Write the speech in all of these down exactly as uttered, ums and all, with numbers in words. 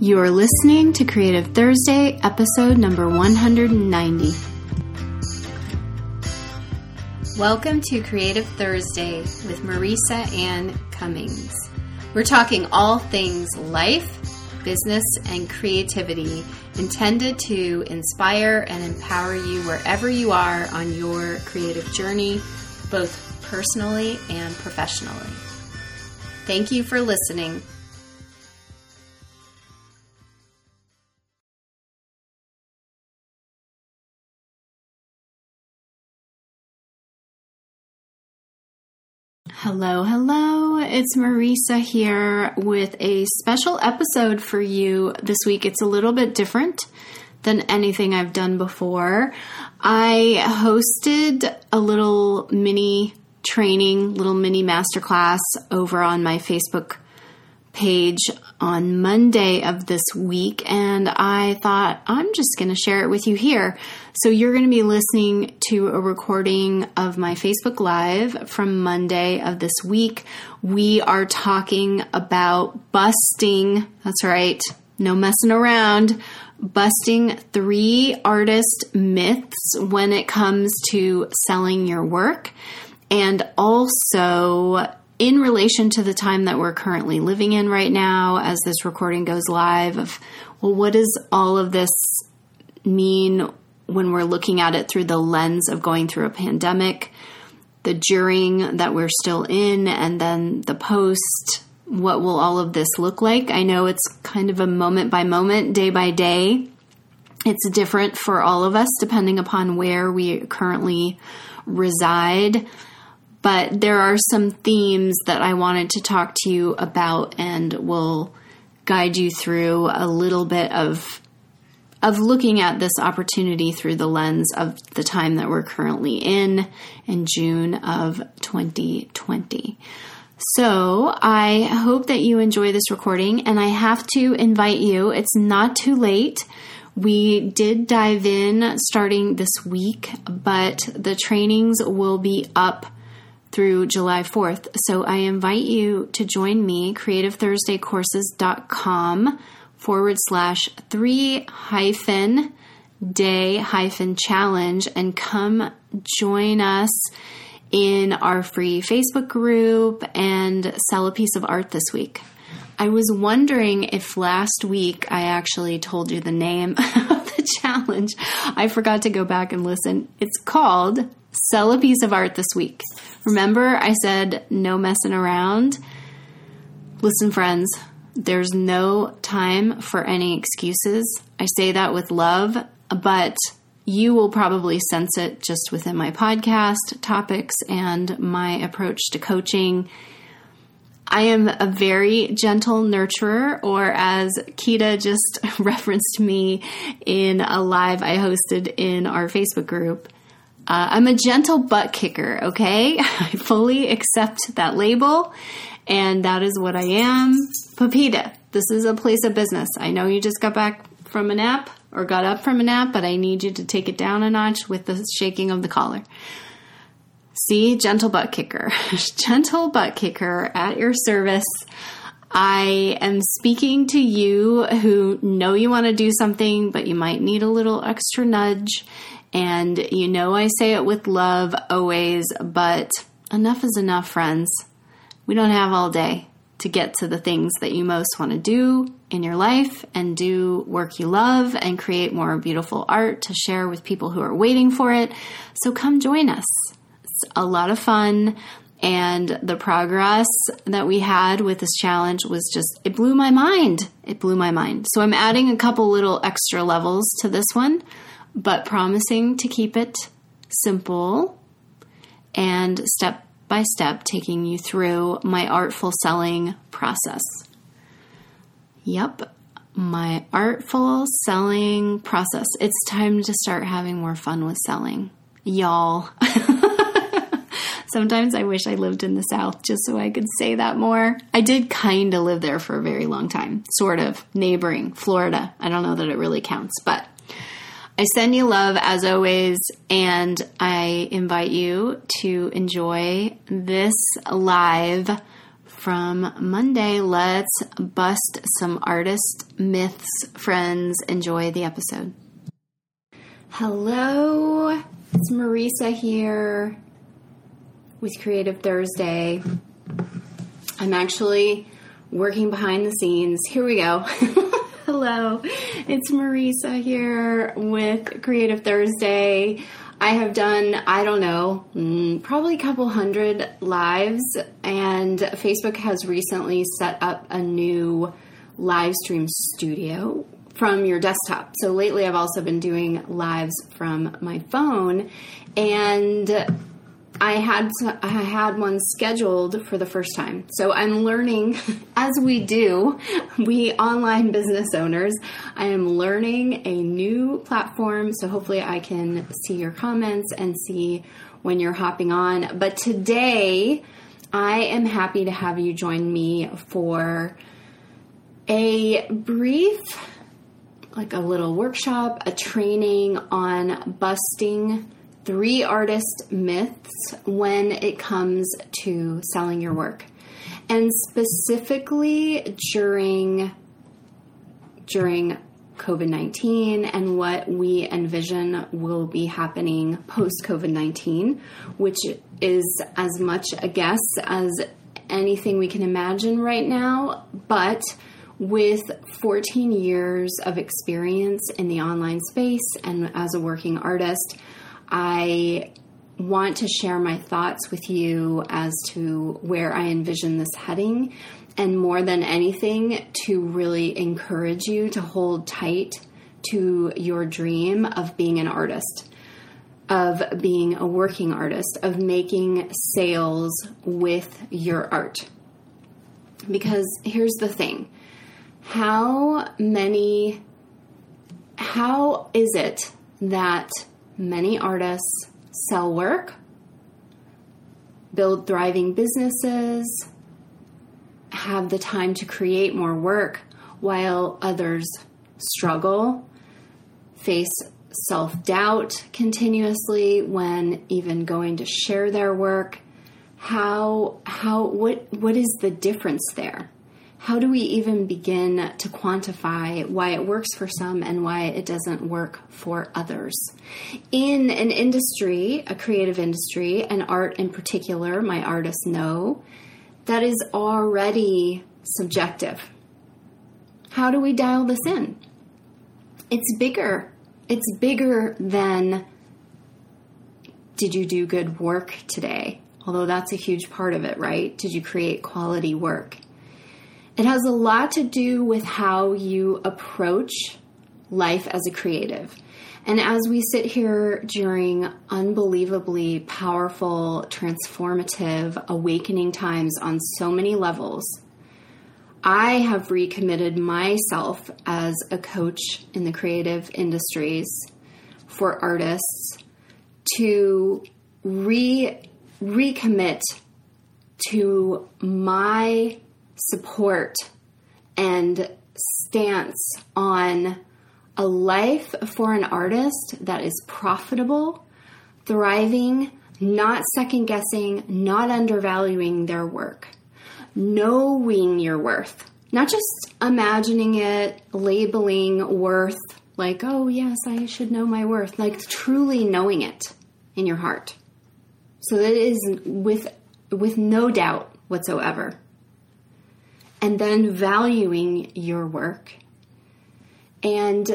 You are listening to Creative Thursday, episode number one hundred ninety. Welcome to Creative Thursday with Marisa Ann Cummings. We're talking all things life, business, and creativity intended to inspire and empower you wherever you are on your creative journey, both personally and professionally. Thank you for listening. Hello, hello. It's Marisa here with a special episode for you this week. It's a little bit different than anything I've done before. I hosted a little mini training, little mini masterclass over on my Facebook page on Monday of this week, and I thought I'm just going to share it with you here. So you're going to be listening to a recording of my Facebook Live from Monday of this week. We are talking about busting, that's right, no messing around, busting three artist myths when it comes to selling your work, and also in relation to the time that we're currently living in right now, as this recording goes live, of, well, what does all of this mean when we're looking at it through the lens of going through a pandemic, the during that we're still in, and then the post? What will all of this look like? I know it's kind of a moment by moment, day by day. It's different for all of us depending upon where we currently reside. But there are some themes that I wanted to talk to you about and will guide you through a little bit of of looking at this opportunity through the lens of the time that we're currently in, in June of twenty twenty. So I hope that you enjoy this recording, and I have to invite you, it's not too late. We did dive in starting this week, but the trainings will be up through July fourth. So I invite you to join me, creativethursdaycourses.com forward slash three hyphen day hyphen challenge, and come join us in our free Facebook group and sell a piece of art this week. I was wondering if last week I actually told you the name of the challenge. I forgot to go back and listen. It's called Sell a Piece of Art This Week. Remember, I said no messing around? Listen, friends, there's no time for any excuses. I say that with love, but you will probably sense it just within my podcast topics and my approach to coaching. I am a very gentle nurturer, or as Kita just referenced me in a live I hosted in our Facebook group, Uh, I'm a gentle butt kicker, okay? I fully accept that label, and that is what I am. Pepita, this is a place of business. I know you just got back from a nap, or got up from a nap, but I need you to take it down a notch with the shaking of the collar. See, gentle butt kicker. Gentle butt kicker at your service. I am speaking to you who know you want to do something, but you might need a little extra nudge. And you know I say it with love always, but enough is enough, friends. We don't have all day to get to the things that you most want to do in your life and do work you love and create more beautiful art to share with people who are waiting for it. So come join us. It's a lot of fun. And the progress that we had with this challenge was just, it blew my mind. It blew my mind. So I'm adding a couple little extra levels to this one, but promising to keep it simple and step by step taking you through my artful selling process. Yep, my artful selling process. It's time to start having more fun with selling, y'all. Sometimes I wish I lived in the South just so I could say that more. I did kind of live there for a very long time, sort of, neighboring Florida. I don't know that it really counts, but I send you love as always, and I invite you to enjoy this live from Monday. Let's bust some artist myths, friends. Enjoy the episode. Hello, it's Marisa here with Creative Thursday. I'm actually working behind the scenes. Here we go. Hello, it's Marisa here with Creative Thursday. I have done, I don't know, probably a couple hundred lives, and Facebook has recently set up a new live stream studio from your desktop. So lately I've also been doing lives from my phone, and I had I had one scheduled for the first time. So I'm learning, as we do, we online business owners, I am learning a new platform. So hopefully I can see your comments and see when you're hopping on. But today I am happy to have you join me for a brief, like a little workshop, a training on busting three artist myths when it comes to selling your work. And specifically during during covid nineteen and what we envision will be happening post-covid nineteen, which is as much a guess as anything we can imagine right now. But with fourteen years of experience in the online space and as a working artist, I want to share my thoughts with you as to where I envision this heading, and more than anything, to really encourage you to hold tight to your dream of being an artist, of being a working artist, of making sales with your art. Because here's the thing, how many, how is it that many artists sell work, build thriving businesses, have the time to create more work, while others struggle, face self-doubt continuously when even going to share their work? How, how, what, what is the difference there? How do we even begin to quantify why it works for some and why it doesn't work for others? In an industry, a creative industry, and art in particular, my artists know, that is already subjective. How do we dial this in? It's bigger. It's bigger than, did you do good work today? Although that's a huge part of it, right? Did you create quality work? It has a lot to do with how you approach life as a creative. And as we sit here during unbelievably powerful, transformative, awakening times on so many levels, I have recommitted myself as a coach in the creative industries for artists to re recommit to my support and stance on a life for an artist that is profitable, thriving, not second guessing, not undervaluing their work, knowing your worth, not just imagining it, labeling worth like, oh yes, I should know my worth, like truly knowing it in your heart. So that it is with, with no doubt whatsoever. And then valuing your work and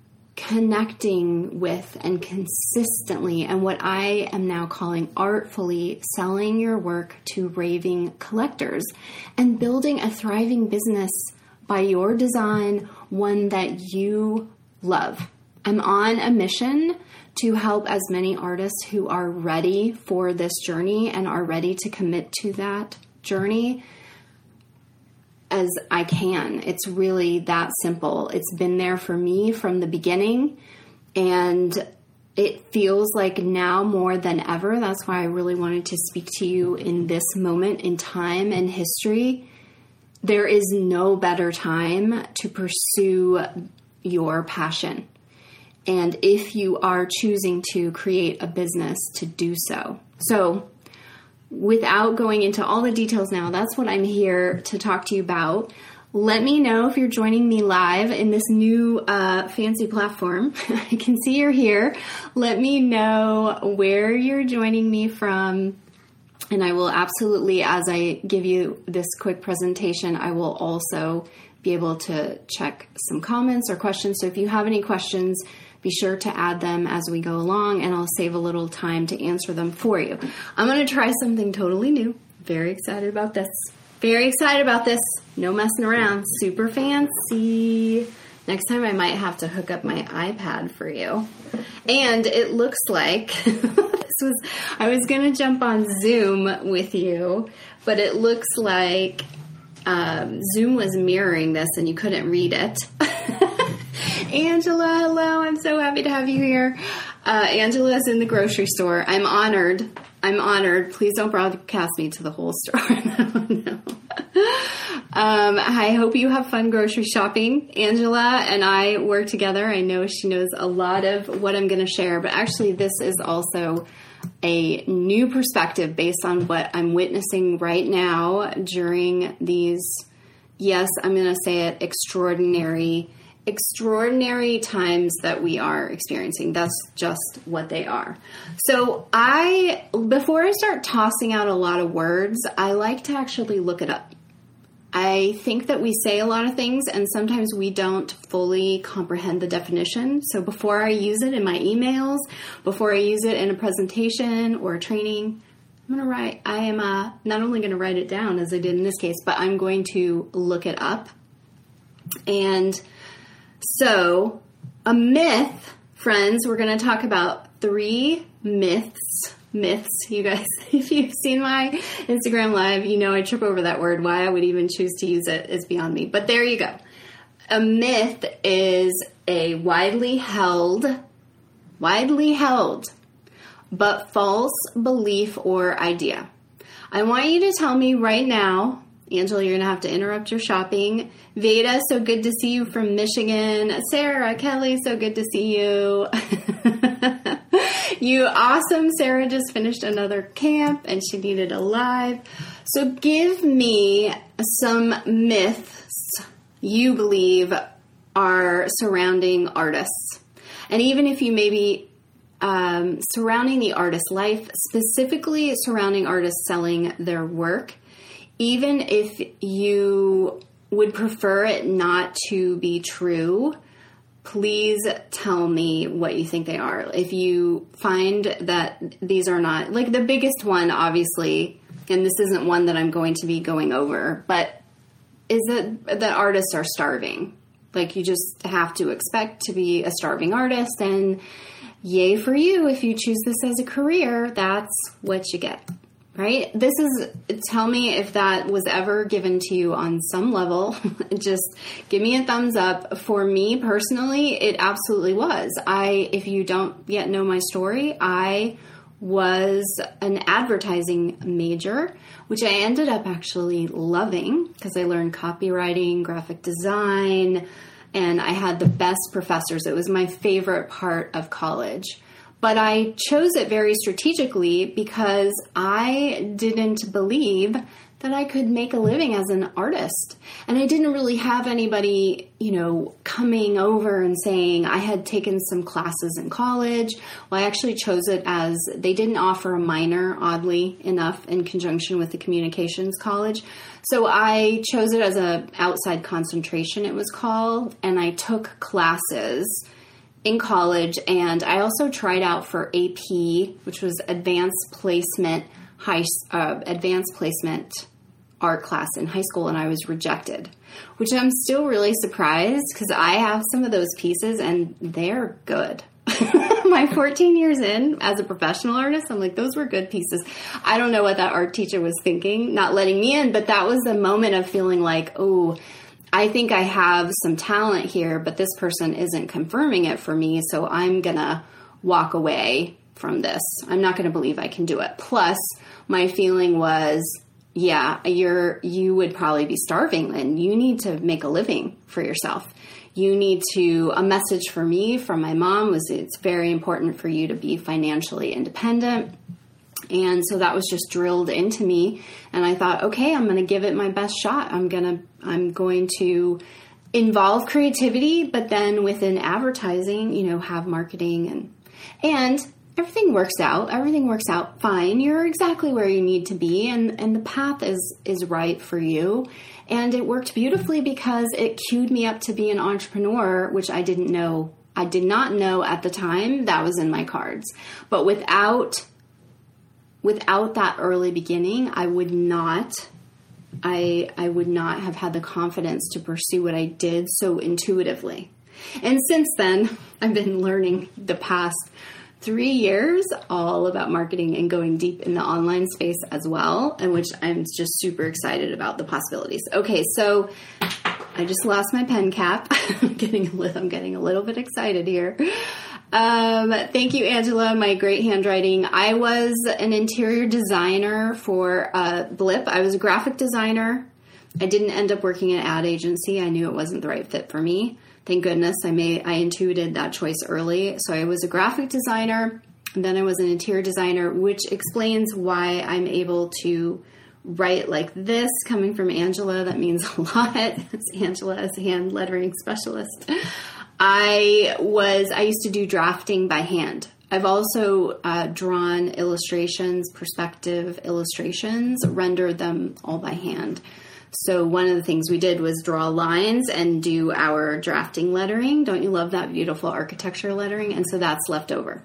connecting with and consistently, and what I am now calling artfully, selling your work to raving collectors and building a thriving business by your design, one that you love. I'm on a mission to help as many artists who are ready for this journey and are ready to commit to that journey as I can. It's really that simple. It's been there for me from the beginning, and it feels like now more than ever. That's why I really wanted to speak to you in this moment in time and history. There is no better time to pursue your passion. And if you are choosing to create a business, to do so. So without going into all the details now, that's what I'm here to talk to you about. Let me know if you're joining me live in this new uh, fancy platform. I can see you're here. Let me know where you're joining me from. And I will absolutely, as I give you this quick presentation, I will also be able to check some comments or questions. So if you have any questions, be sure to add them as we go along, and I'll save a little time to answer them for you. I'm going to try something totally new. Very excited about this. Very excited about this. No messing around. Super fancy. Next time I might have to hook up my iPad for you. And it looks like this was, I was going to jump on Zoom with you, but it looks like um, Zoom was mirroring this and you couldn't read it. Angela, hello. I'm so happy to have you here. Uh, Angela's in the grocery store. I'm honored. I'm honored. Please don't broadcast me to the whole store. No. Um, I hope you have fun grocery shopping. Angela and I work together. I know she knows a lot of what I'm going to share, but actually this is also a new perspective based on what I'm witnessing right now during these, yes, I'm going to say it, extraordinary, extraordinary times that we are experiencing. That's just what they are. So I, before I start tossing out a lot of words, I like to actually look it up. I think that we say a lot of things and sometimes we don't fully comprehend the definition. So before I use it in my emails, before I use it in a presentation or a training, I'm going to write, I am uh, not only going to write it down as I did in this case, but I'm going to look it up. And so a myth, friends, we're going to talk about three myths. Myths, you guys, if you've seen my Instagram live, you know I trip over that word. Why I would even choose to use it is beyond me. But there you go. A myth is a widely held, widely held, but false belief or idea. I want you to tell me right now, Angela, you're going to have to interrupt your shopping. Veda, so good to see you from Michigan. Sarah, Kelly, so good to see you. You awesome. Sarah just finished another camp and she needed a live. So give me some myths you believe are surrounding artists. And even if you maybe um, surrounding the artist's life, specifically surrounding artists selling their work, even if you would prefer it not to be true, please tell me what you think they are. If you find that these are not, like the biggest one, obviously, and this isn't one that I'm going to be going over, but is that that artists are starving. Like you just have to expect to be a starving artist, and yay for you if you choose this as a career. That's what you get. Right? This is, tell me if that was ever given to you on some level. Just give me a thumbs up. For me personally, it absolutely was. I, if you don't yet know my story, I was an advertising major, which I ended up actually loving because I learned copywriting, graphic design, and I had the best professors. It was my favorite part of college. But I chose it very strategically because I didn't believe that I could make a living as an artist. And I didn't really have anybody, you know, coming over and saying I had taken some classes in college. Well, I actually chose it as they didn't offer a minor, oddly enough, in conjunction with the communications college. So I chose it as a outside concentration, it was called, and I took classes in college, and I also tried out for A P, which was Advanced Placement High uh, Advanced Placement Art class in high school, and I was rejected, which I'm still really surprised because I have some of those pieces and they're good. My fourteen years in as a professional artist, I'm like, those were good pieces. I don't know what that art teacher was thinking, not letting me in, but that was the moment of feeling like, oh, I think I have some talent here, but this person isn't confirming it for me, so I'm going to walk away from this. I'm not going to believe I can do it. Plus, my feeling was, yeah, you're you would probably be starving, and you need to make a living for yourself. You need to, a message for me from my mom was it's very important for you to be financially independent. And so that was just drilled into me. And I thought, okay, I'm going to give it my best shot. I'm going to, I'm going to involve creativity, but then within advertising, you know, have marketing and, and everything works out. Everything works out fine. You're exactly where you need to be. And, and the path is, is right for you. And it worked beautifully because it cued me up to be an entrepreneur, which I didn't know. I did not know at the time that was in my cards. But without Without that early beginning, I would not, I I would not have had the confidence to pursue what I did so intuitively. And since then, I've been learning the past three years all about marketing and going deep in the online space as well, and which I'm just super excited about the possibilities. Okay, so I just lost my pen cap. I'm getting a little, I'm getting a little bit excited here. Um, thank you, Angela. My great handwriting. I was an interior designer for uh, Blip. I was a graphic designer. I didn't end up working at an ad agency. I knew it wasn't the right fit for me. Thank goodness I made, I intuited that choice early. So I was a graphic designer, and then I was an interior designer, which explains why I'm able to write like this. Coming from Angela, that means a lot. It's Angela as a hand lettering specialist. I was, I used to do drafting by hand. I've also uh, drawn illustrations, perspective illustrations, rendered them all by hand. So one of the things we did was draw lines and do our drafting lettering. Don't you love that beautiful architecture lettering? And so that's left over.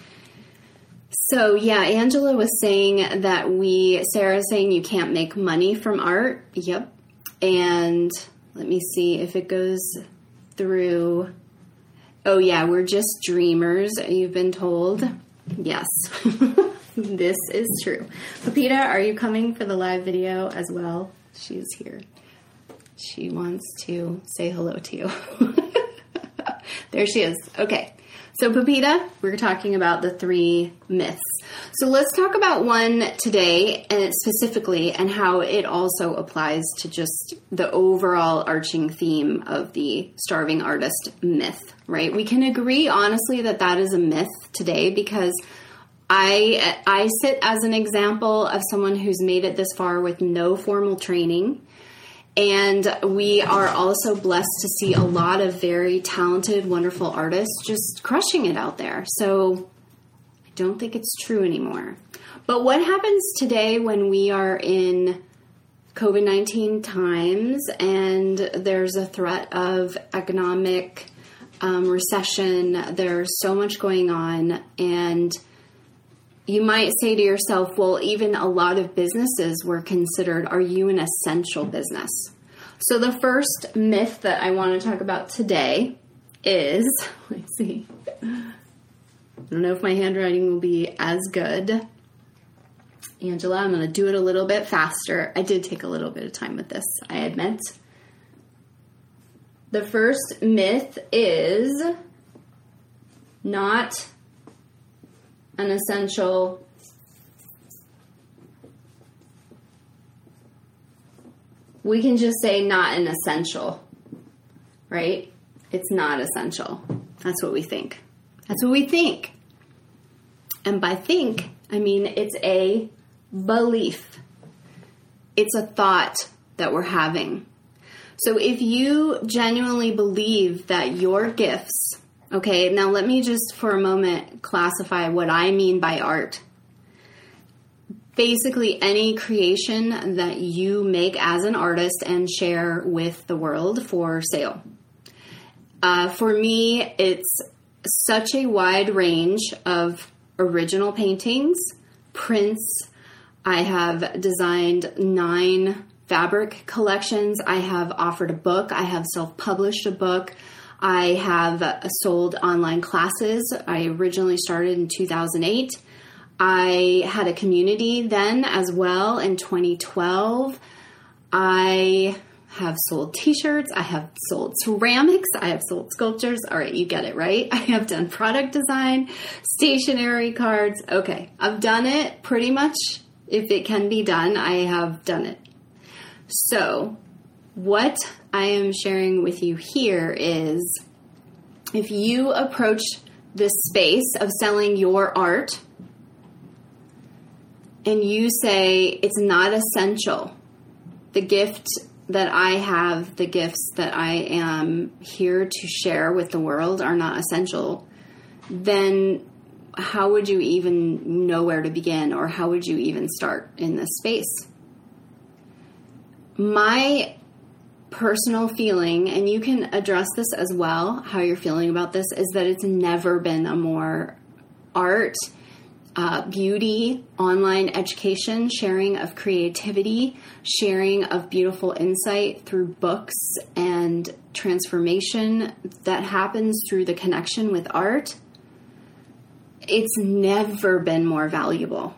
So yeah, Angela was saying that we, Sarah's saying you can't make money from art. Yep. And let me see if it goes through. Oh yeah, we're just dreamers, you've been told. Yes, this is true. Pepita, are you coming for the live video as well? She's here. She wants to say hello to you. There she is. Okay. So Pepita, we're talking about the three myths. So let's talk about one today, and specifically, and how it also applies to just the overall arching theme of the starving artist myth, right? We can agree, honestly, that that is a myth today because I I sit as an example of someone who's made it this far with no formal training. And we are also blessed to see a lot of very talented, wonderful artists just crushing it out there. So I don't think it's true anymore. But what happens today when we are in covid nineteen times and there's a threat of economic um, recession? There's so much going on, and you might say to yourself, well, even a lot of businesses were considered, are you an essential business? So the first myth that I want to talk about today is, let's see, I don't know if my handwriting will be as good. Angela, I'm going to do it a little bit faster. I did take a little bit of time with this, I admit. The first myth is not an essential we can just say not an essential, right? It's not essential. That's what we think. That's what we think. And by think, I mean it's a belief. It's a thought that we're having. So if you genuinely believe that your gifts, okay, now let me just for a moment classify what I mean by art. Basically, any creation that you make as an artist and share with the world for sale. Uh, for me, it's such a wide range of original paintings, prints. I have designed nine fabric collections. I have offered a book. I have self-published a book. I have sold online classes. I originally started in two thousand eight. I had a community then as well in twenty twelve. I have sold t-shirts. I have sold ceramics. I have sold sculptures. All right, you get it, right? I have done product design, stationery cards. Okay, I've done it pretty much. If it can be done, I have done it. So what I am sharing with you here is if you approach this space of selling your art, and you say it's not essential, the gift that I have, the gifts that I am here to share with the world are not essential, then how would you even know where to begin, or how would you even start in this space? My personal feeling, and you can address this as well, how you're feeling about this, is that it's never been a more art, uh, beauty, online education, sharing of creativity, sharing of beautiful insight through books, and transformation that happens through the connection with art. It's never been more valuable.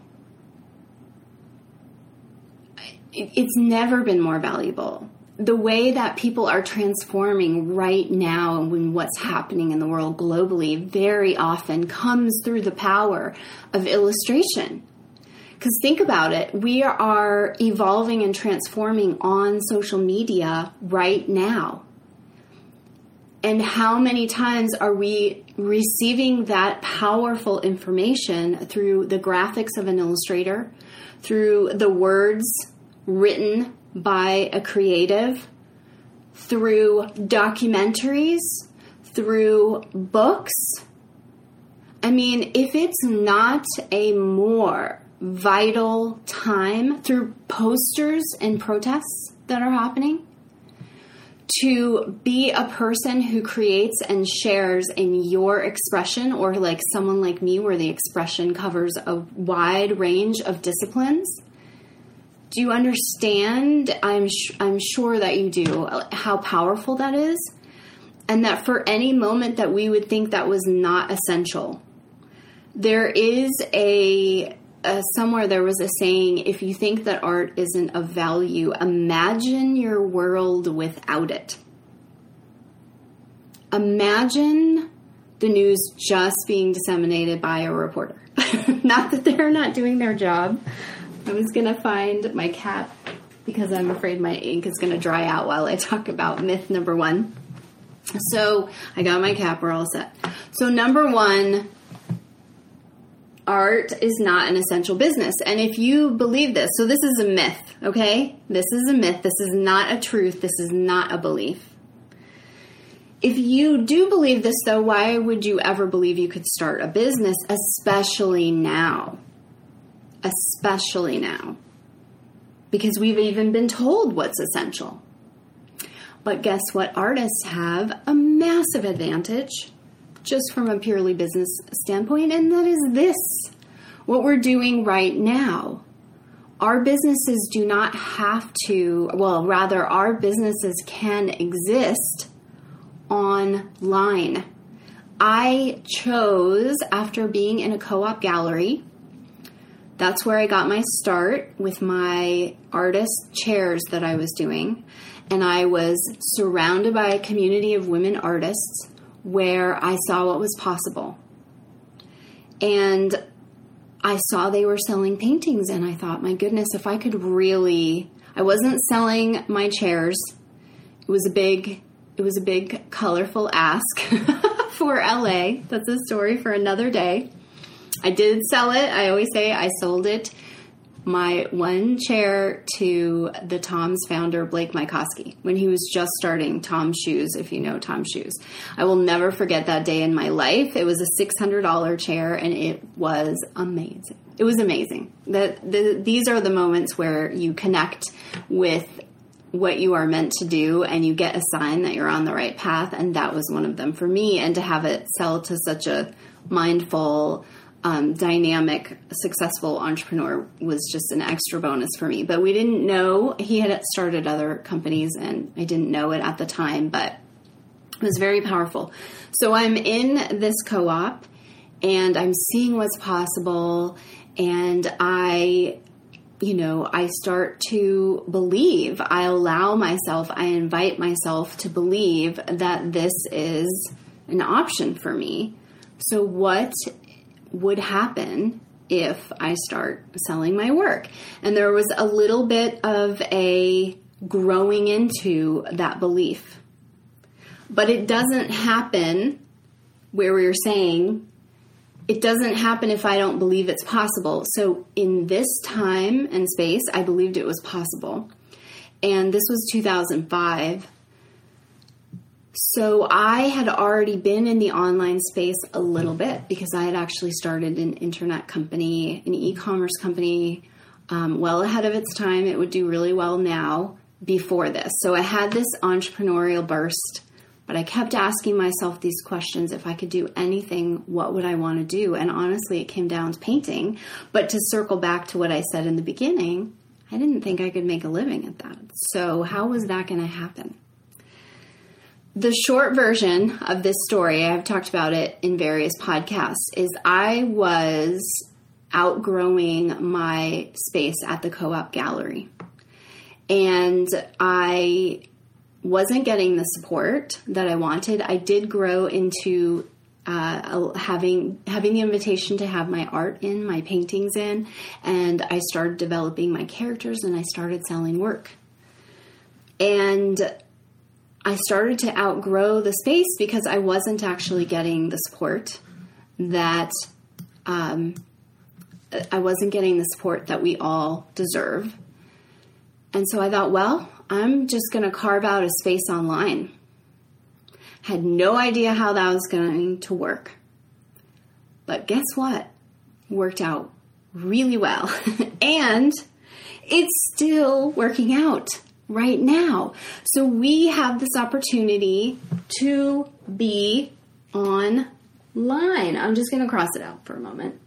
It's never been more valuable. The way that people are transforming right now and what's happening in the world globally very often comes through the power of illustration. Because think about it, we are evolving and transforming on social media right now. And how many times are we receiving that powerful information through the graphics of an illustrator, through the words written by a creative, through documentaries, through books? I mean, if it's not a more vital time, through posters and protests that are happening, to be a person who creates and shares in your expression, or like someone like me where the expression covers a wide range of disciplines. Do you understand? I'm sh- I'm sure that you do, how powerful that is. And that for any moment that we would think that was not essential, there is a, a somewhere there was a saying, if you think that art isn't of value, imagine your world without it. Imagine the news just being disseminated by a reporter. Not that they're not doing their job. I was going to find my cap because I'm afraid my ink is going to dry out while I talk about myth number one. So I got my cap. We're all set. So number one, art is not an essential business. And if you believe this, so this is a myth, okay? This is a myth. This is not a truth. This is not a belief. If you do believe this, though, why would you ever believe you could start a business, especially now? Especially now. Because we've even been told what's essential. But guess what? Artists have a massive advantage just from a purely business standpoint, and that is this. What we're doing right now. Our businesses do not have to, well, rather our businesses can exist online. I chose, after being in a co-op gallery, that's where I got my start with my artist chairs that I was doing. And I was surrounded by a community of women artists where I saw what was possible. And I saw they were selling paintings, and I thought, my goodness, if I could really, I wasn't selling my chairs. It was a big, it was a big colorful ask for L A. That's a story for another day. I did sell it. I always say I sold it, my one chair, to the Tom's founder, Blake Mycoskie, when he was just starting Tom's Shoes, if you know Tom's Shoes. I will never forget that day in my life. It was a six hundred dollars chair, and it was amazing. It was amazing. The, the, these are the moments where you connect with what you are meant to do, and you get a sign that you're on the right path, and that was one of them for me. And to have it sell to such a mindful, Um, dynamic, successful entrepreneur was just an extra bonus for me. But we didn't know, he had started other companies, and I didn't know it at the time, but it was very powerful. So I'm in this co-op, and I'm seeing what's possible, and I, you know, I start to believe, I allow myself, I invite myself to believe that this is an option for me. So what would happen if I start selling my work? And there was a little bit of a growing into that belief. But it doesn't happen where we're saying it doesn't happen if I don't believe it's possible. So in this time and space, I believed it was possible. And this was two thousand five. So I had already been in the online space a little bit because I had actually started an internet company, an e-commerce company, um, well ahead of its time. It would do really well now before this. So I had this entrepreneurial burst, but I kept asking myself these questions. If I could do anything, what would I want to do? And honestly, it came down to painting. But to circle back to what I said in the beginning, I didn't think I could make a living at that. So how was that going to happen? The short version of this story, I've talked about it in various podcasts, is I was outgrowing my space at the Co-op Gallery. And I wasn't getting the support that I wanted. I did grow into uh, having having the invitation to have my art in, my paintings in, and I started developing my characters and I started selling work. And I started to outgrow the space because I wasn't actually getting the support that um, I wasn't getting the support that we all deserve. And so I thought, well, I'm just going to carve out a space online. Had no idea how that was going to work. But guess what? Worked out really well. And it's still working out right now. So we have this opportunity to be online. I'm just going to cross it out for a moment.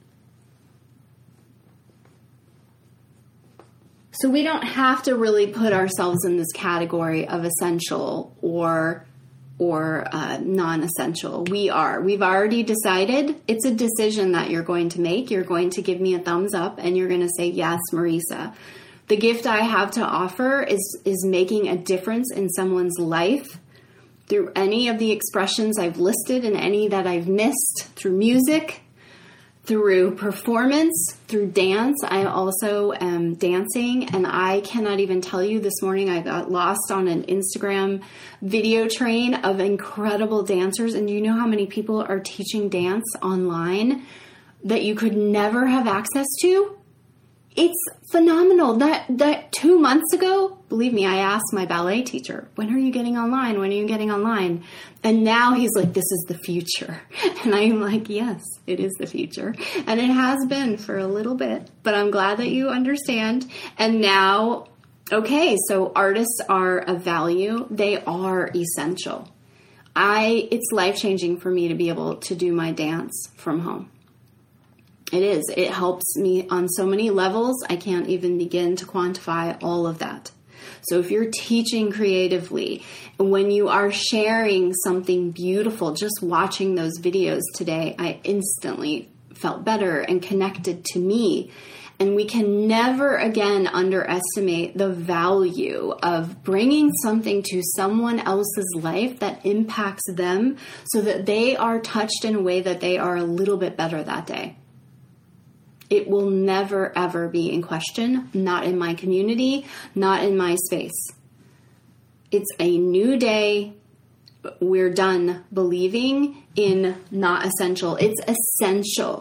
So we don't have to really put ourselves in this category of essential or or uh, non-essential. We are. We've already decided. It's a decision that you're going to make. You're going to give me a thumbs up and you're going to say, yes, Marisa. The gift I have to offer is, is making a difference in someone's life through any of the expressions I've listed and any that I've missed, through music, through performance, through dance. I also am dancing, and I cannot even tell you, this morning I got lost on an Instagram video train of incredible dancers. And you know how many people are teaching dance online that you could never have access to? It's phenomenal. That that two months ago, believe me, I asked my ballet teacher, when are you getting online? When are you getting online? And now he's like, this is the future. And I'm like, yes, it is the future. And it has been for a little bit, but I'm glad that you understand. And now, okay, so artists are of value. They are essential. I it's life-changing for me to be able to do my dance from home. It is. It helps me on so many levels. I can't even begin to quantify all of that. So if you're teaching creatively, when you are sharing something beautiful, just watching those videos today, I instantly felt better and connected to me. And we can never again underestimate the value of bringing something to someone else's life that impacts them so that they are touched in a way that they are a little bit better that day. It will never, ever be in question, not in my community, not in my space. It's a new day. We're done believing in not essential. It's essential.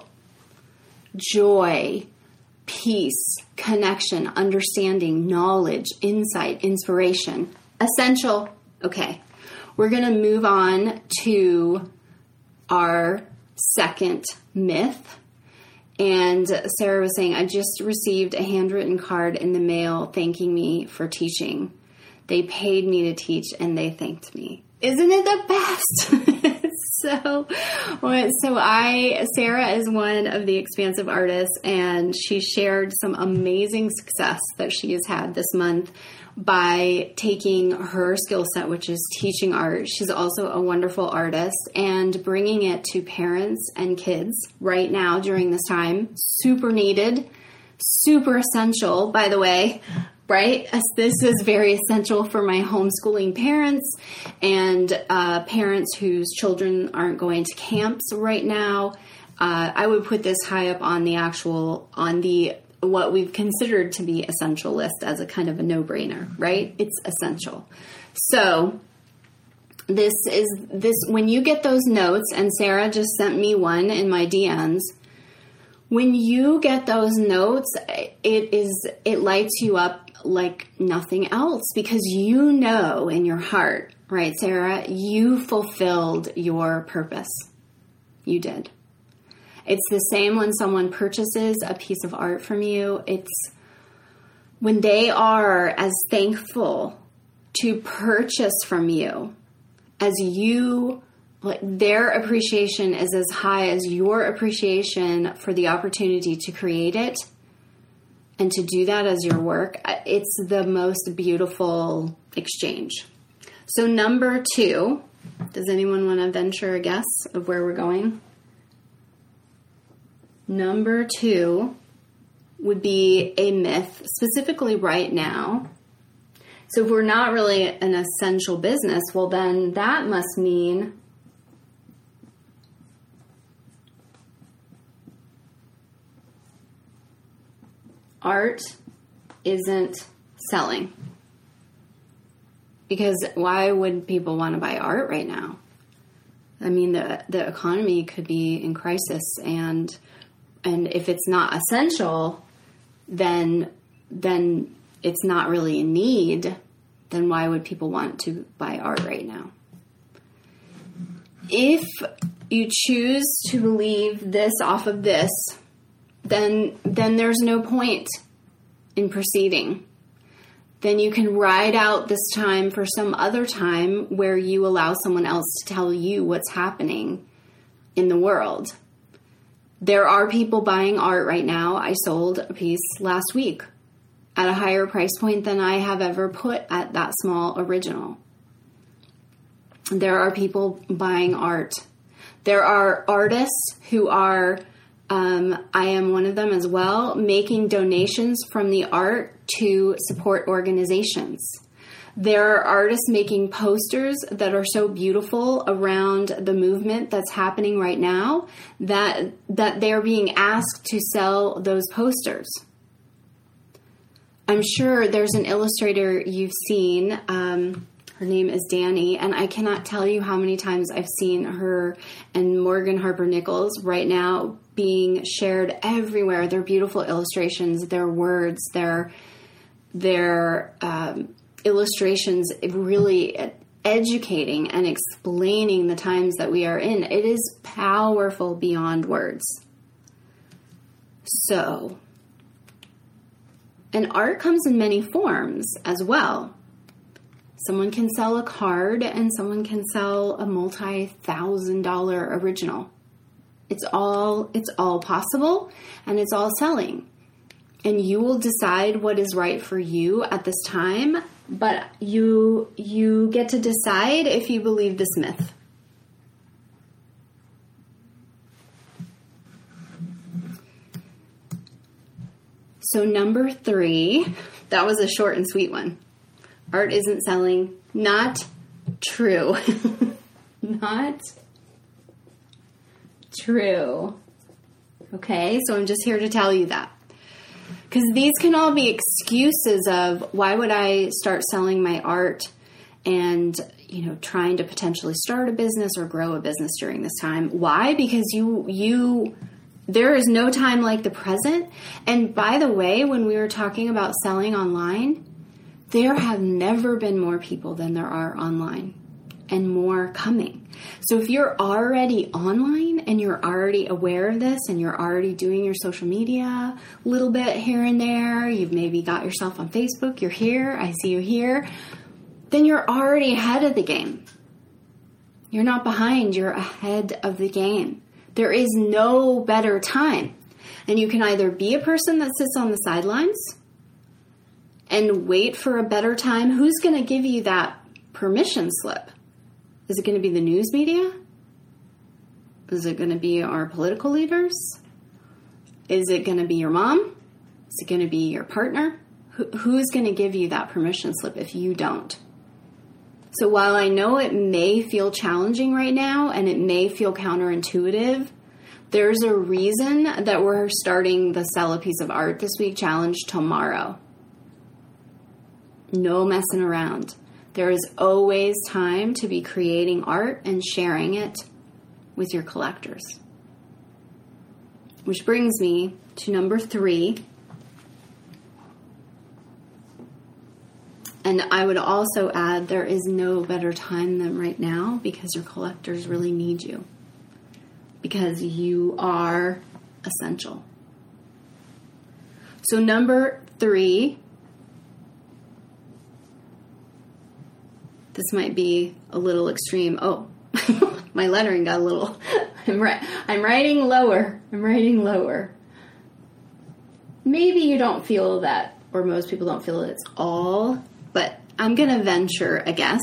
Joy, peace, connection, understanding, knowledge, insight, inspiration. Essential. Okay. We're going to move on to our second myth. And Sarah was saying, I just received a handwritten card in the mail thanking me for teaching. They paid me to teach and they thanked me. Isn't it the best? so, so I, Sarah is one of the expansive artists, and she shared some amazing success that she has had this month by taking her skill set, which is teaching art. She's also a wonderful artist, and bringing it to parents and kids right now during this time. Super needed, super essential, by the way, right? As this is very essential for my homeschooling parents and uh, parents whose children aren't going to camps right now. Uh, I would put this high up on the actual, on the what we've considered to be essential list as a kind of a no-brainer, right? It's essential. So this is this when you get those notes, and Sarah just sent me one in my D Ms. When you get those notes, it is it lights you up like nothing else, because you know in your heart, right, Sarah, you fulfilled your purpose. You did. It's the same when someone purchases a piece of art from you. It's when they are as thankful to purchase from you as you, like their appreciation is as high as your appreciation for the opportunity to create it and to do that as your work. It's the most beautiful exchange. So number two, does anyone want to venture a guess of where we're going? Number two would be a myth, specifically right now. So if we're not really an essential business, well, then that must mean art isn't selling. Because why would people want to buy art right now? I mean, the the economy could be in crisis, and and if it's not essential, then then it's not really a need. Then why would people want to buy art right now? If you choose to believe this off of this, then then there's no point in proceeding. Then you can ride out this time for some other time where you allow someone else to tell you what's happening in the world. There are people buying art right now. I sold a piece last week at a higher price point than I have ever put at that small original. There are people buying art. There are artists who are, um, I am one of them as well, making donations from the art to support organizations. There are artists making posters that are so beautiful around the movement that's happening right now that that they're being asked to sell those posters. I'm sure there's an illustrator you've seen. Um, her name is Danny, and I cannot tell you how many times I've seen her and Morgan Harper Nichols right now being shared everywhere. Their beautiful illustrations, their words, their their um, illustrations really educating and explaining the times that we are in. It is powerful beyond words. So, and art comes in many forms as well. Someone can sell a card and someone can sell a multi-thousand dollar original. It's all, it's all possible, and it's all selling. And you will decide what is right for you at this time, but you you get to decide if you believe this myth. So number three, that was a short and sweet one. Art isn't selling. Not true. Not true. Okay, so I'm just here to tell you that. Because these can all be excuses of why would I start selling my art and, you know, trying to potentially start a business or grow a business during this time. Why? Because you, you, there is no time like the present. And by the way, when we were talking about selling online, there have never been more people than there are online, and more coming. So if you're already online and you're already aware of this and you're already doing your social media a little bit here and there, you've maybe got yourself on Facebook, you're here, I see you here, then you're already ahead of the game. You're not behind, you're ahead of the game. There is no better time. And you can either be a person that sits on the sidelines and wait for a better time. Who's going to give you that permission slip? Is it going to be the news media? Is it going to be our political leaders? Is it going to be your mom? Is it going to be your partner? Who, who's going to give you that permission slip if you don't? So while I know it may feel challenging right now and it may feel counterintuitive, there's a reason that we're starting the Sell a Piece of Art This Week challenge tomorrow. No messing around. There is always time to be creating art and sharing it with your collectors. Which brings me to number three. And I would also add, there is no better time than right now because your collectors really need you. Because you are essential. So number three, this might be a little extreme. Oh, my lettering got a little, I'm, ri- I'm writing lower. I'm writing lower. Maybe you don't feel that, or most people don't feel it's all, but I'm going to venture a guess.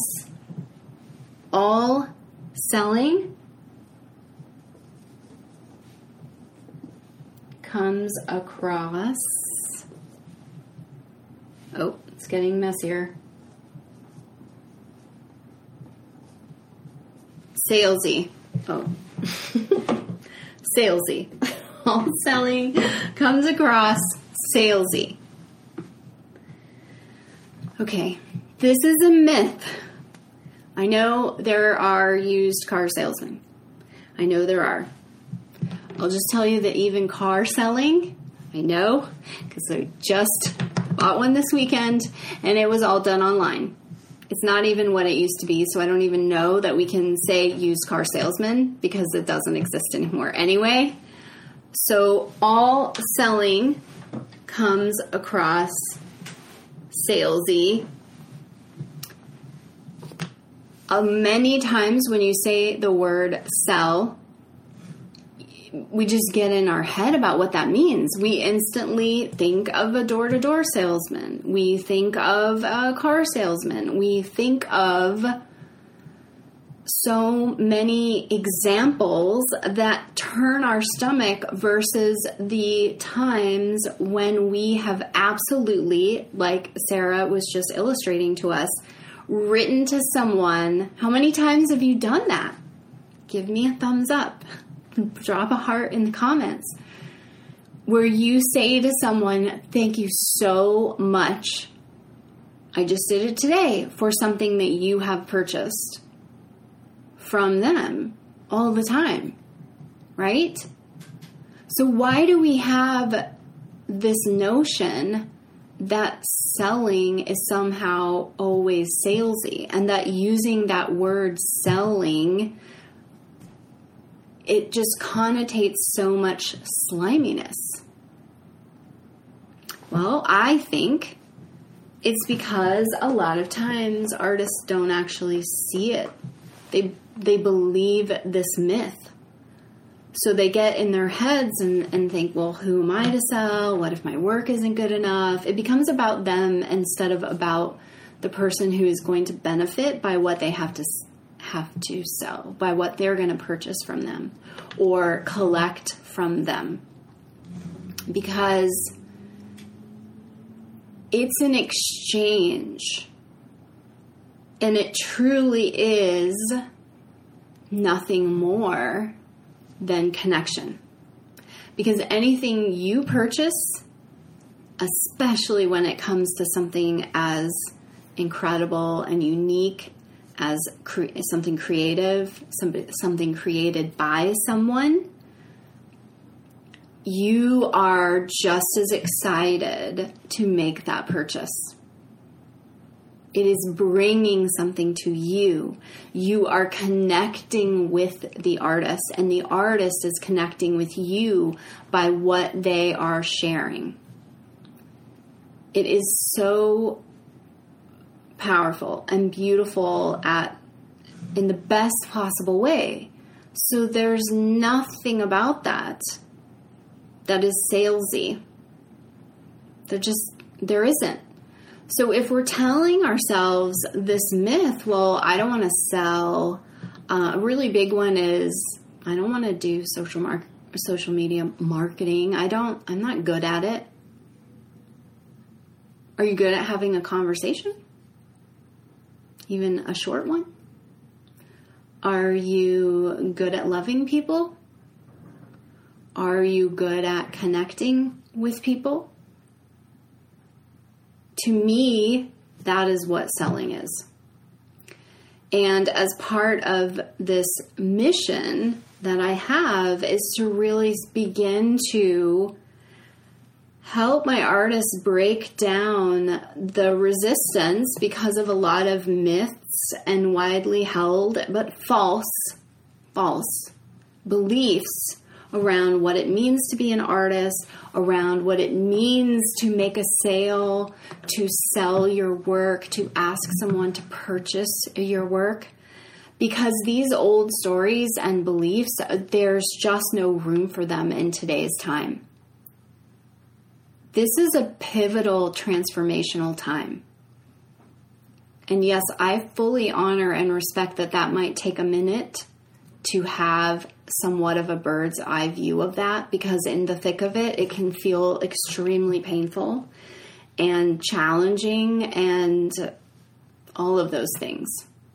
All selling comes across, oh, it's getting messier, salesy. Oh, salesy. All selling comes across salesy. Okay, this is a myth. I know there are used car salesmen. I know there are. I'll just tell you that even car selling, I know, because I just bought one this weekend, and it was all done online. It's not even what it used to be, so I don't even know that we can say used car salesman, because it doesn't exist anymore anyway. So all selling comes across salesy. Uh, many times when you say the word sell, we just get in our head about what that means. We instantly think of a door-to-door salesman. We think of a car salesman. We think of so many examples that turn our stomach versus the times when we have absolutely, like Sarah was just illustrating to us, written to someone. How many times have you done that? Give me a thumbs up. Drop a heart in the comments. Where you say to someone, thank you so much. I just did it today for something that you have purchased from them all the time, right? So why do we have this notion that selling is somehow always salesy, and that using that word selling, it just connotates so much sliminess? Well, I think it's because a lot of times artists don't actually see it. They they believe this myth. So they get in their heads and, and think, well, who am I to sell? What if my work isn't good enough? It becomes about them instead of about the person who is going to benefit by what they have to have to sell, by what they're going to purchase from them or collect from them. Because it's an exchange. And it truly is nothing more than connection. Because anything you purchase, especially when it comes to something as incredible and unique as cre- something creative, some, something created by someone, you are just as excited to make that purchase. It is bringing something to you. You are connecting with the artist, and the artist is connecting with you by what they are sharing. It is so powerful and beautiful at in the best possible way. So there's nothing about that that is salesy. There just, there isn't. So if we're telling ourselves this myth, well, I don't want to sell, uh, a really big one is, I don't want to do social mar- social media marketing. I don't, I'm not good at it. Are you good at having a conversation? Even a short one? Are you good at loving people? Are you good at connecting with people? To me, that is what selling is. And as part of this mission that I have is to really begin to help my artists break down the resistance because of a lot of myths and widely held but false, false beliefs around what it means to be an artist, around what it means to make a sale, to sell your work, to ask someone to purchase your work. Because these old stories and beliefs, there's just no room for them in today's time. This is a pivotal transformational time. And yes, I fully honor and respect that that might take a minute to have somewhat of a bird's eye view of that, because in the thick of it, it can feel extremely painful and challenging and all of those things.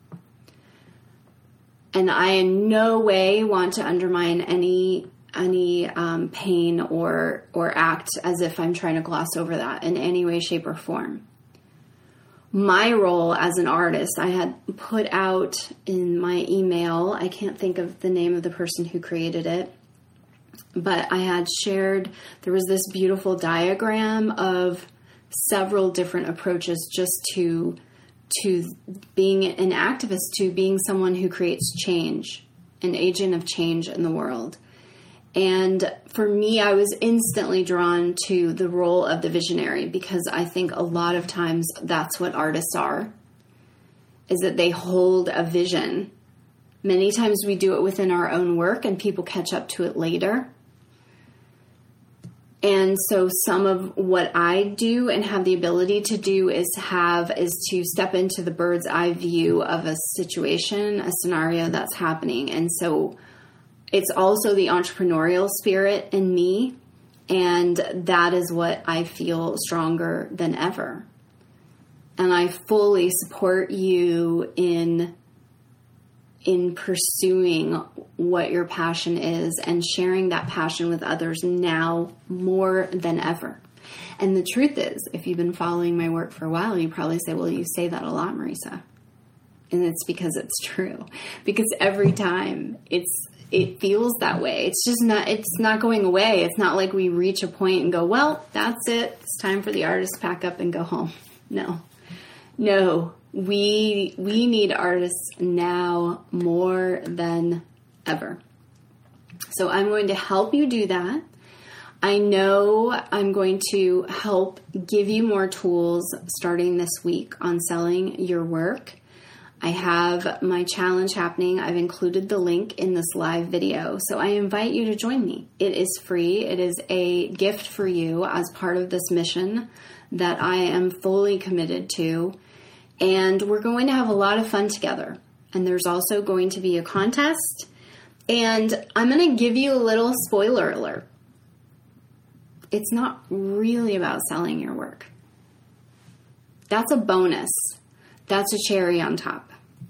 And I in no way want to undermine any any um, pain or or act as if I'm trying to gloss over that in any way, shape, or form. My role as an artist, I had put out in my email, I can't think of the name of the person who created it, but I had shared, there was this beautiful diagram of several different approaches just to to being an activist, to being someone who creates change, an agent of change in the world. And for me, I was instantly drawn to the role of the visionary, because I think a lot of times that's what artists are, is that they hold a vision. Many times we do it within our own work and people catch up to it later. And so some of what I do and have the ability to do is have is to step into the bird's eye view of a situation, a scenario that's happening. And so it's also the entrepreneurial spirit in me, and that is what I feel stronger than ever. And I fully support you in in pursuing what your passion is and sharing that passion with others now more than ever. And the truth is, if you've been following my work for a while, you probably say, well, you say that a lot, Marisa. And it's because it's true. Because every time it's it feels that way. It's just not, it's not going away. It's not like we reach a point and go, well, that's it. It's time for the artist to pack up and go home. No, no, we, we need artists now more than ever. So I'm going to help you do that. I know I'm going to help give you more tools starting this week on selling your work. I have my challenge happening. I've included the link in this live video. So I invite you to join me. It is free. It is a gift for you as part of this mission that I am fully committed to. And we're going to have a lot of fun together. And there's also going to be a contest. And I'm going to give you a little spoiler alert. It's not really about selling your work. That's a bonus. That's a cherry on top.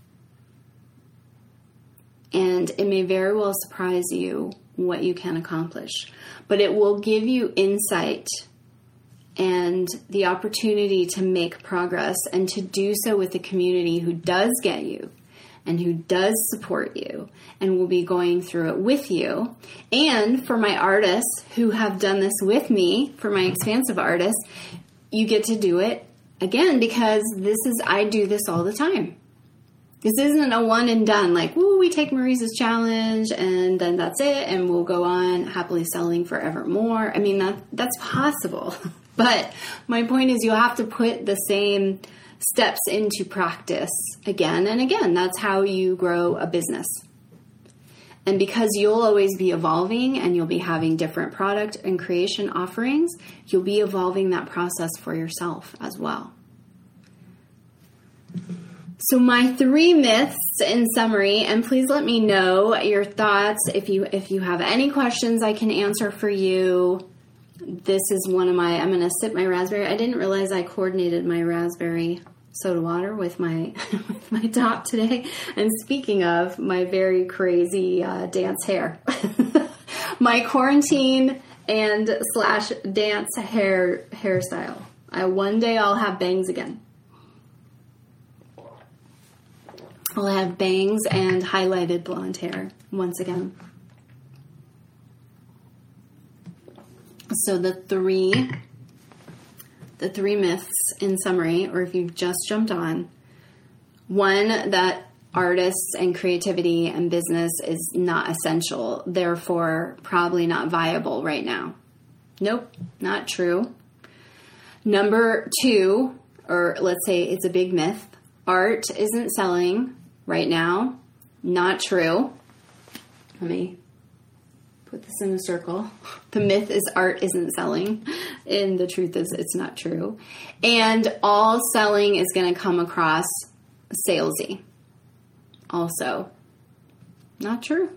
And it may very well surprise you what you can accomplish. But it will give you insight and the opportunity to make progress and to do so with a community who does get you and who does support you and will be going through it with you. And for my artists who have done this with me, for my expansive artists, you get to do it again, because this is, I do this all the time. This isn't a one and done, like, woo, we take Marisa's challenge and then that's it, and we'll go on happily selling forevermore. I mean, that that's possible. But my point is, you have to put the same steps into practice again and again. That's how you grow a business. And because you'll always be evolving and you'll be having different product and creation offerings, you'll be evolving that process for yourself as well. So my three myths in summary, and please let me know your thoughts. If you if you have any questions I can answer for you. This is one of my, I'm going to sip my raspberry. I didn't realize I coordinated my raspberry soda water with my with my top today. And speaking of my very crazy uh, dance hair, my quarantine and slash dance hair hairstyle. I, one day I'll have bangs again. I'll have bangs and highlighted blonde hair once again. So the three, the three myths in summary, or if you've just jumped on, one, that artists and creativity and business is not essential, therefore probably not viable right now. Nope, not true. Number two, or let's say it's a big myth, art isn't selling right now. Not true. Let me put this in a circle. The myth is art isn't selling, and the truth is it's not true. And all selling is going to come across salesy. Also, not true.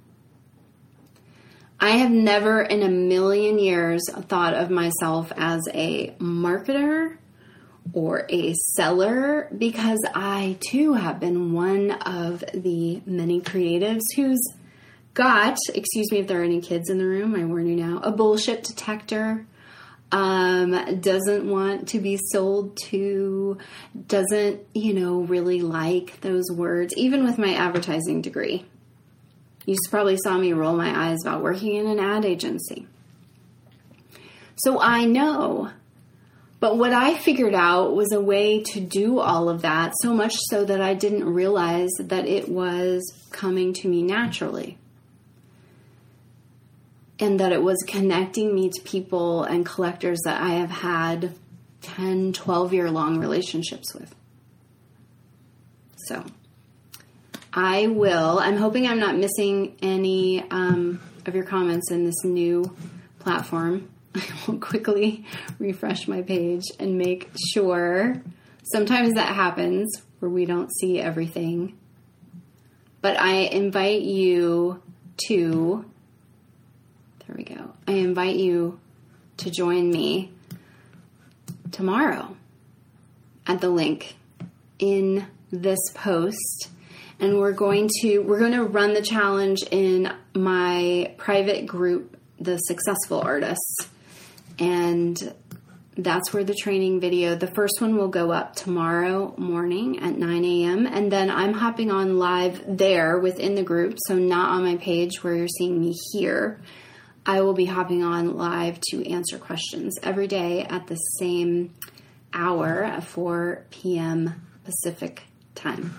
I have never in a million years thought of myself as a marketer or a seller, because I too have been one of the many creatives who's got, excuse me if there are any kids in the room, I warn you now, a bullshit detector, um, doesn't want to be sold to, doesn't, you know, really like those words, even with my advertising degree. You probably saw me roll my eyes about working in an ad agency. So I know. But what I figured out was a way to do all of that, so much so that I didn't realize that it was coming to me naturally. And that it was connecting me to people and collectors that I have had ten, twelve year long relationships with. So I will, I'm hoping I'm not missing any um, of your comments in this new platform. I will quickly refresh my page and make sure. Sometimes that happens where we don't see everything. But I invite you to, there we go. I invite you to join me tomorrow at the link in this post. And we're going to, we're going to run the challenge in my private group, The Successful Artists. And that's where the training video, the first one will go up tomorrow morning at nine a.m. And then I'm hopping on live there within the group. So not on my page where you're seeing me here. I will be hopping on live to answer questions every day at the same hour at four p.m. Pacific time.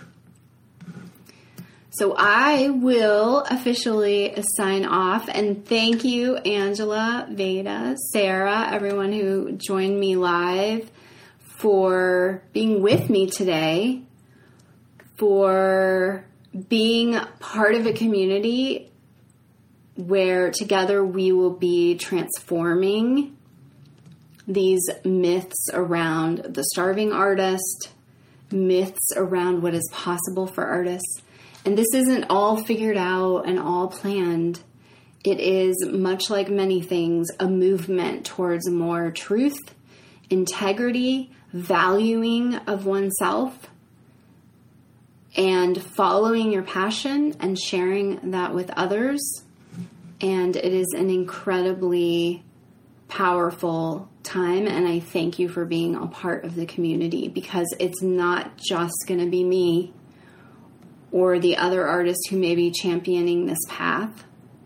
So I will officially sign off, and thank you, Angela, Veda, Sarah, everyone who joined me live, for being with me today, for being part of a community where together we will be transforming these myths around the starving artist, myths around what is possible for artists. And this isn't all figured out and all planned. It is, much like many things, a movement towards more truth, integrity, valuing of oneself, and following your passion and sharing that with others. And it is an incredibly powerful time, and I thank you for being a part of the community, because it's not just going to be me or the other artists who may be championing this path.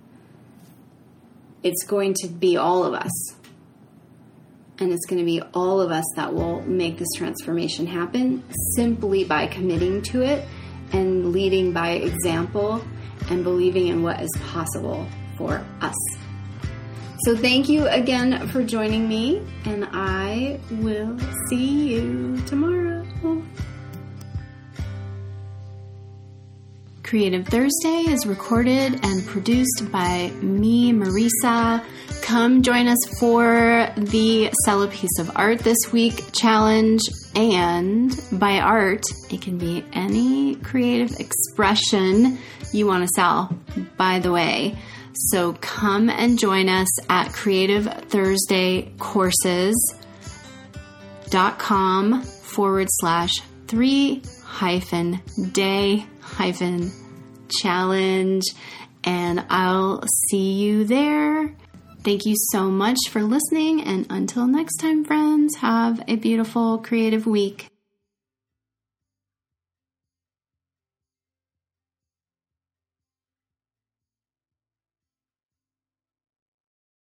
It's going to be all of us. And it's going to be all of us that will make this transformation happen simply by committing to it and leading by example and believing in what is possible for us. So thank you again for joining me, and I will see you tomorrow. Creative Thursday is recorded and produced by me, Marisa. Come join us for the Sell a Piece of Art this week challenge. And by art, it can be any creative expression you want to sell, by the way. So come and join us at creative thursday courses dot com forward slash three hyphen day hyphen challenge, and I'll see you there. Thank you so much for listening, and until next time, friends, have a beautiful creative week.